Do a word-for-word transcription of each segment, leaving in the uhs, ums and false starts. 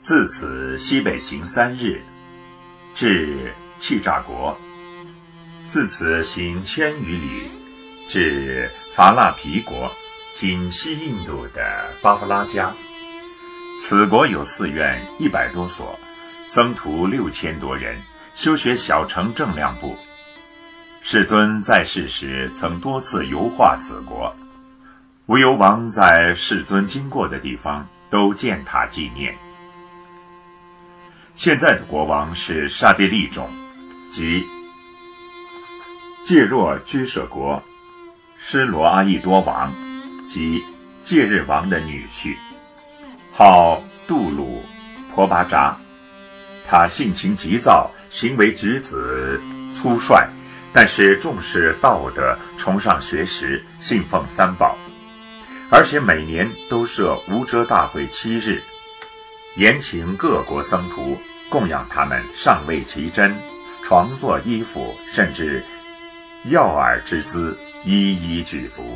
自此西北行三日，至气炸国。自此行千余里，至伐腊皮国，今西印度的巴夫拉加。此国有寺院一百多所，僧徒六千多人，修学小乘正量部。世尊在世时曾多次游化此国，无忧王在世尊经过的地方都建塔纪念。现在的国王是刹帝利种，即戒若居舍国施罗阿逸多王，即戒日王的女婿，号杜鲁婆巴扎。他性情急躁，行为举止粗率，但是重视道德，崇尚学识，信奉三宝，而且每年都设无遮大会七日，严请各国僧徒供养他们上位其真，床座衣服，甚至药饵之资一一具足。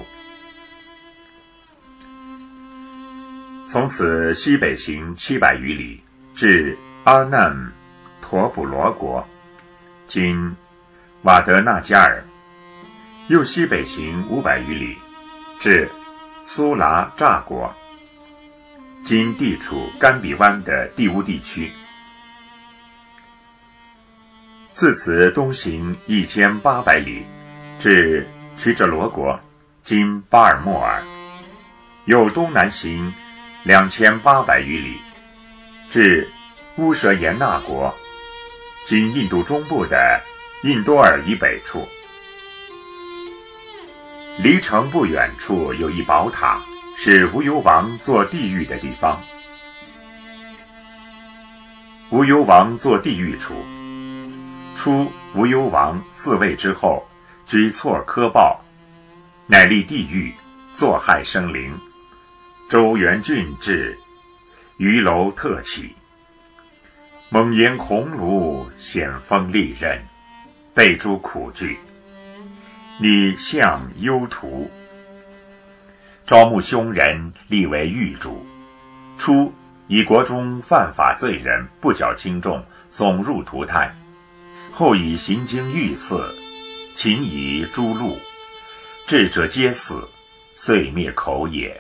从此西北行七百余里，至阿难陀普罗国，今瓦德纳加尔。又西北行五百余里，至苏拉乍国，今地处甘比湾的第乌地区。自此东行一千八百里，至曲折罗国，今巴尔莫尔。又东南行两千八百余里，至乌舍延那国，今印度中部的印多尔以北处。离城不远处有一宝塔，是无忧王做地狱的地方。无忧王做地狱处，出无忧王嗣位之后，举措苛暴，乃立地狱，作害生灵。周元郡至，鱼楼特起，猛炎鸿炉，险锋利刃，备诸苦具，拟相幽图，招募凶人，立为狱主。初以国中犯法罪人不缴轻重，总入涂炭，后以行经御赐，秦以诛戮，智者皆死，遂灭口也。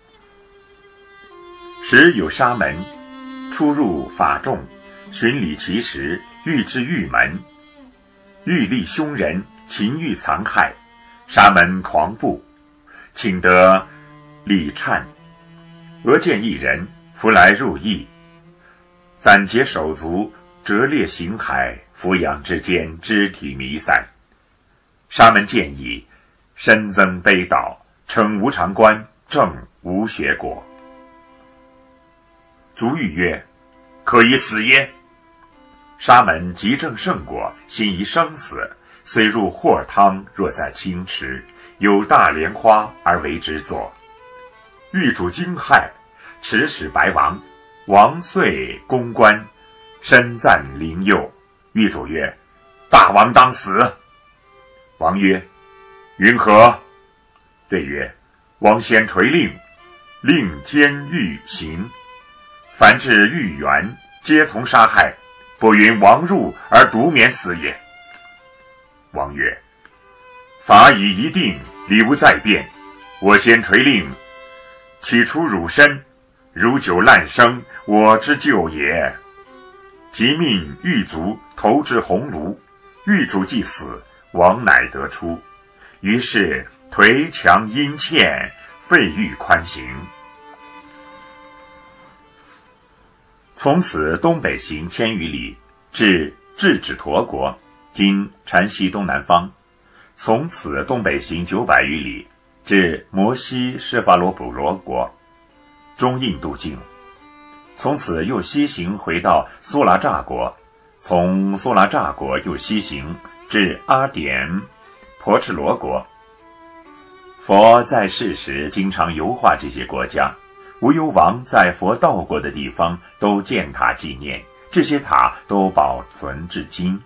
时有沙门出入法众，巡礼其时，欲至狱门，欲立凶人，秦欲残害，沙门狂步，请得礼忏。俄见一人扶来入邑，暂解手足，折裂形骸，俯仰之间，肢体弥散。沙门见已，深增悲悼，称无常观，正无学果。卒欲曰：可以死耶？沙门即正圣果，心疑生死，虽入祸汤，若在清池，有大莲花而为之作。狱主惊骇，持使白王，王遂攻关，深赞灵佑。狱主曰：大王当死。王曰：云何？对曰：王先垂令，令监狱刑，凡至狱园，皆从杀害，不允王入而独免死也。王曰：法已一定，理无再变。我先垂令，起出汝身，如酒烂生，我之救也。即命狱卒投至红炉，狱主既死，王乃得出。于是颓墙阴堑，废狱宽刑。从此东北行千余里，至智止陀国，今禅西东南方。从此东北行九百余里，至摩西施法罗补罗国，中印度境。从此又西行回到苏拉乍国，从苏拉乍国又西行至阿典婆赤罗国。佛在世时经常游化这些国家，无忧王在佛到过的地方都建塔纪念，这些塔都保存至今。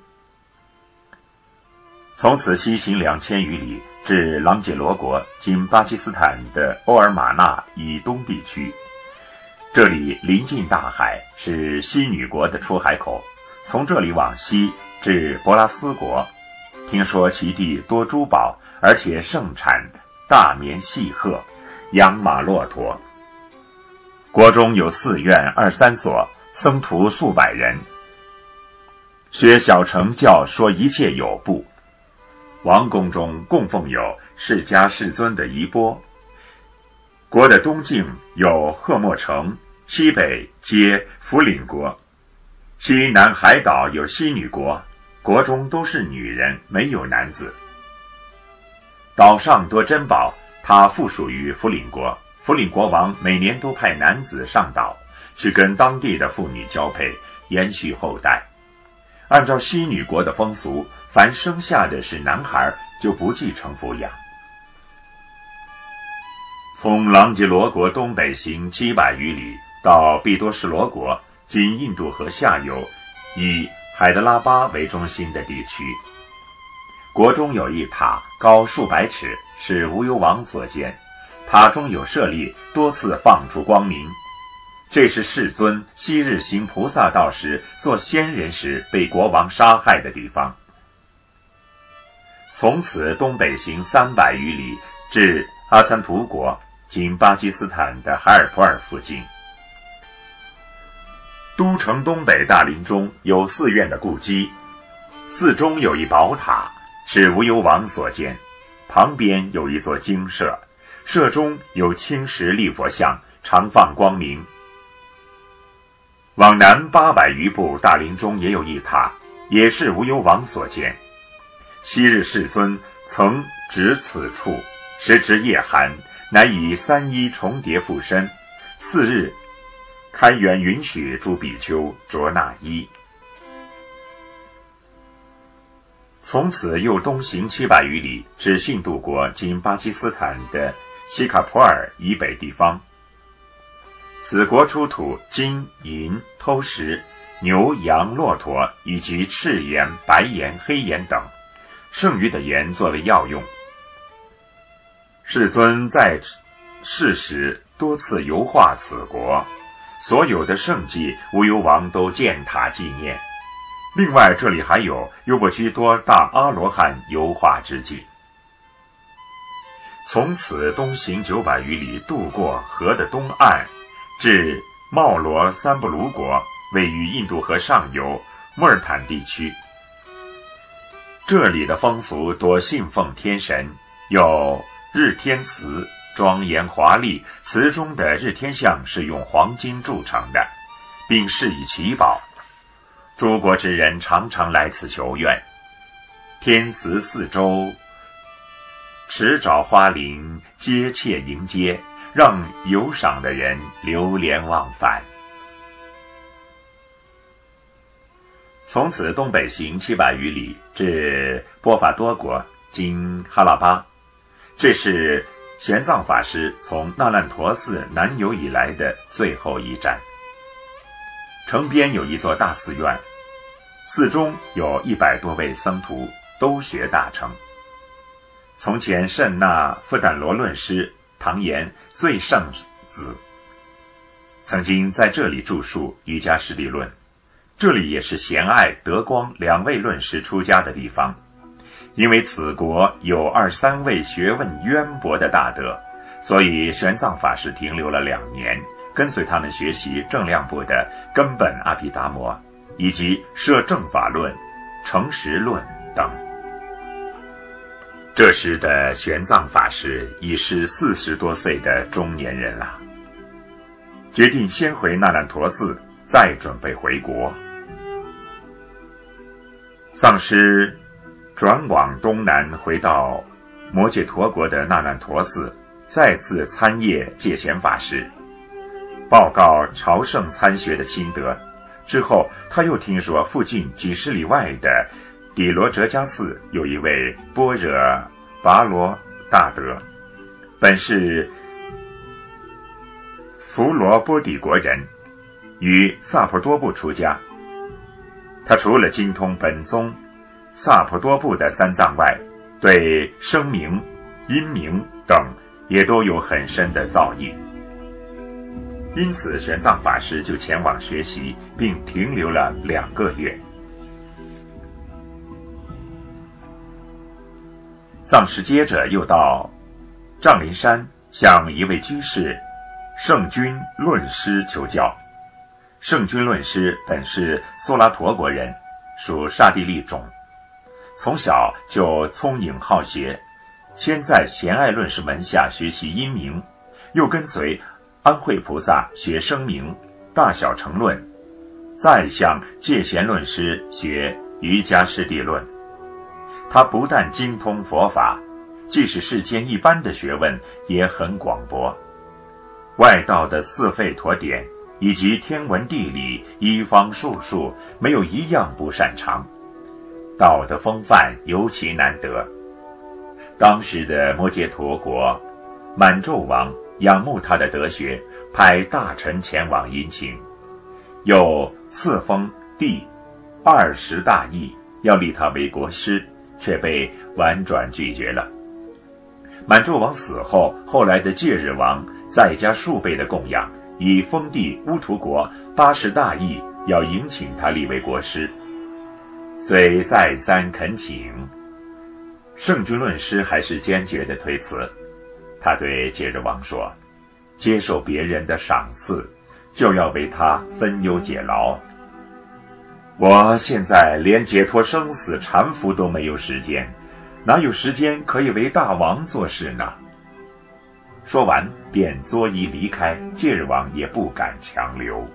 从此西行两千余里，至朗解罗国，今巴基斯坦的欧尔马纳以东地区。 这里临近大海，是西女国的出海口，从这里往西至博拉斯国。听说其地多珠宝，而且盛产大绵细鹤、养马骆驼。国中有寺院二三所，僧徒数百人，学小乘教说一切有部。王宫中供奉有释迦世尊的衣钵。国的东境有贺莫城，西北皆福岭国，西南海岛有西女国，国中都是女人，没有男子。岛上多珍宝，它附属于福岭国。福岭国王每年都派男子上岛，去跟当地的妇女交配，延续后代。按照西女国的风俗，凡生下的是男孩，就不继承抚养。从朗吉罗国东北行七百余里，到毕多士罗国，今印度河下游，以海德拉巴为中心的地区。国中有一塔，高数百尺，是无忧王所建。塔中有舍利，多次放出光明。这是世尊昔日行菩萨道时做仙人时被国王杀害的地方。从此东北行三百余里，至阿参图国，今巴基斯坦的海尔普尔附近。都城东北大林中有寺院的故基，寺中有一宝塔，是无忧王所建，旁边有一座精舍，舍中有青石立佛像，常放光明。往南八百余步大林中也有一塔，也是无忧王所建。昔日世尊曾止此处，时值夜寒，乃以三衣重叠附身。次日，开元允许诸比丘着那衣。从此又东行七百余里，至印度国今巴基斯坦的西卡普尔以北地方。此国出土金银偷石、牛羊骆驼以及赤岩、白岩、黑岩等，剩余的岩作为药用。世尊在世时多次游化此国，所有的圣迹无忧王都建塔纪念。另外这里还有优婆居多大阿罗汉游化之迹。从此东行九百余里，渡过河的东岸，至茂罗三布卢国，位于印度河上游穆尔坦地区。这里的风俗多信奉天神，有日天祠，庄严华丽，祠中的日天像是用黄金铸成的，并饰以奇宝。诸国之人常常来此求愿。天祠四周池沼花林，街切迎接，让游赏的人流连忘返。从此东北行七百余里，至波法多国，今哈拉巴。这是玄奘法师从那烂陀寺南游以来的最后一站。城边有一座大寺院，寺中有一百多位僧徒，都学大乘。从前甚那富胆罗论师唐延最胜子，曾经在这里著述瑜伽师地论。这里也是贤爱、德光两位论师出家的地方。因为此国有二三位学问渊博的大德，所以玄奘法师停留了两年，跟随他们学习正量部的根本阿毗达摩，以及摄正法论、诚实论等。这时的玄奘法师已是四十多岁的中年人了，决定先回那烂陀寺，再准备回国。丧师转往东南，回到摩羯陀国的那烂陀寺，再次参谒戒贤法师，报告朝圣参学的心得。之后他又听说附近几十里外的底罗哲迦寺有一位般若跋罗大德，本是弗罗波底国人，于萨婆多部出家。他除了精通本宗萨婆多部的三藏外，对声明、音明等也都有很深的造诣。 因此玄奘法师就前往学习，并停留了两个月。藏师接着又到丈林山，向一位居士圣君论师求教。圣君论师本是苏拉陀国人，属刹帝利种，从小就聪颖好学，先在贤爱论师门下学习音明，又跟随安慧菩萨学声明、大小乘论，再向戒贤论师学瑜伽师地论。他不但精通佛法，即使世间一般的学问也很广博，外道的四吠陀典以及天文地理、医方术数，没有一样不擅长。道的风范尤其难得。当时的摩羯陀国满纣王仰慕他的德学，派大臣前往殷勤，又赐封帝二十大邑，要立他为国师，却被婉转拒绝了。满纣王死后，后来的戒日王再加数倍的供养，以封地乌图国八十大邑，要迎请他立为国师。虽再三恳请，圣君论师还是坚决地推辞。他对戒日王说，接受别人的赏赐，就要为他分忧解劳。我现在连解脱生死缠缚都没有时间，哪有时间可以为大王做事呢？说完便作揖离开，戒日王也不敢强留。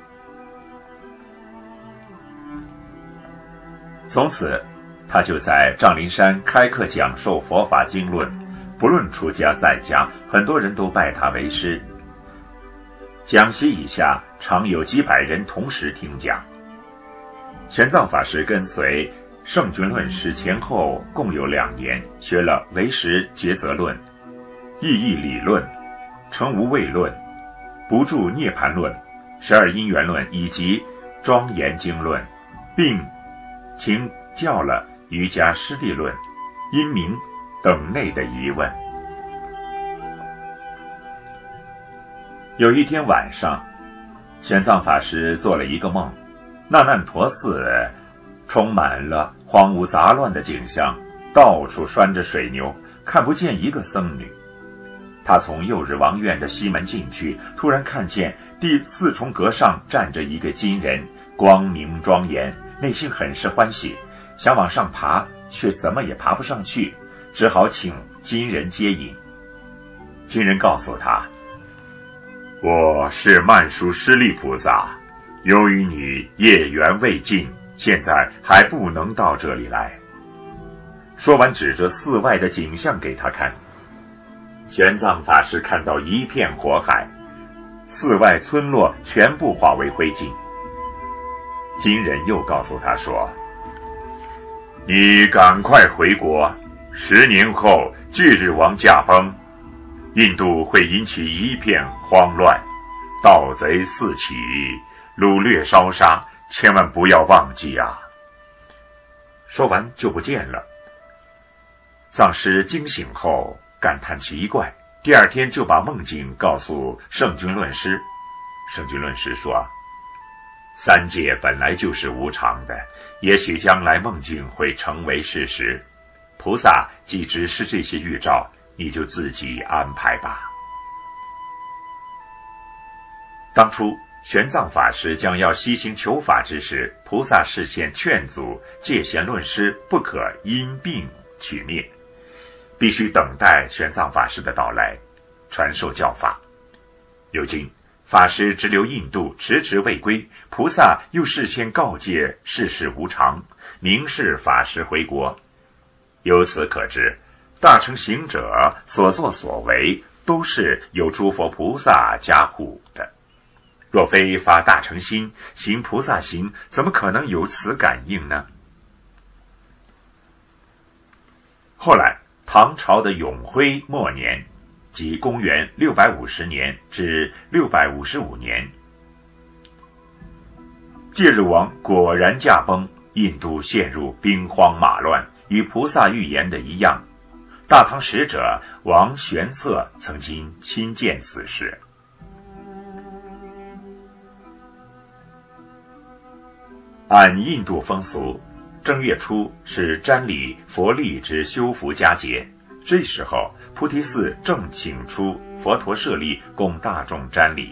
从此他就在丈林山开课讲授佛法经论，不论出家在家，很多人都拜他为师。讲席以下常有几百人同时听讲。玄奘法师跟随圣君论师前后共有两年，学了唯识抉择论、意义理论、成无畏论、不住涅盘论、十二因缘论以及庄严经论，并请教了瑜伽师地论、因明等类的疑问。有一天晚上，玄奘法师做了一个梦，那难陀寺充满了荒芜杂乱的景象，到处拴着水牛，看不见一个僧女。他从右日王院的西门进去，突然看见第四重阁上站着一个金人，光明庄严，内心很是欢喜，想往上爬，却怎么也爬不上去，只好请金人接引。金人告诉他，我是曼殊师利菩萨，由于你业缘未尽，现在还不能到这里来。说完指着寺外的景象给他看。玄奘法师看到一片火海，寺外村落全部化为灰烬。金人又告诉他说，你赶快回国，十年后戒日王驾崩，印度会引起一片慌乱，盗贼四起，掳掠烧杀，千万不要忘记啊。说完就不见了。藏师惊醒后感叹奇怪，第二天就把梦境告诉圣君论师。圣君论师说，三界本来就是无常的，也许将来梦境会成为事实，菩萨既指示这些预兆，你就自己安排吧。当初玄奘法师将要西行求法之时，菩萨事先劝阻戒贤论师不可因病取灭，必须等待玄奘法师的到来，传授教法。如今法师直留印度，迟迟未归，菩萨又事先告诫世事无常，明示法师回国。由此可知，大乘行者所作所为都是有诸佛菩萨加护的。若非发大乘心，行菩萨行，怎么可能有此感应呢？后来唐朝的永徽末年，即公元六百五十年至六百五十五年，戒日王果然驾崩，印度陷入兵荒马乱，与菩萨预言的一样。大唐使者王玄策曾经亲见此事。 按印度风俗，正月初是瞻礼佛历之修福佳节，这时候菩提寺正请出佛陀舍利供大众瞻礼。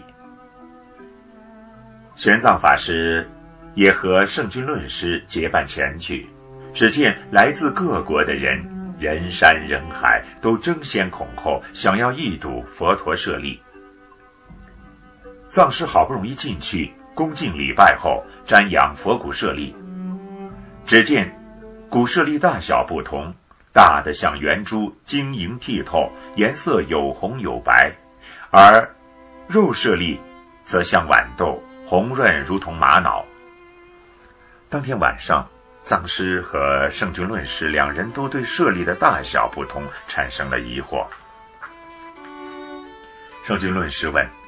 玄奘法师也和圣君论师结伴前去，只见来自各国的人人山人海，都争先恐后想要一睹佛陀舍利。藏师好不容易进去，恭敬礼拜后，瞻仰佛骨舍利。只见骨舍利大小不同，大的像圆珠，晶莹剔透，颜色有红有白；而肉舍利则像豌豆，红润如同玛瑙。当天晚上，藏师和圣君论师两人都对舍利的大小不同产生了疑惑。圣君论师问：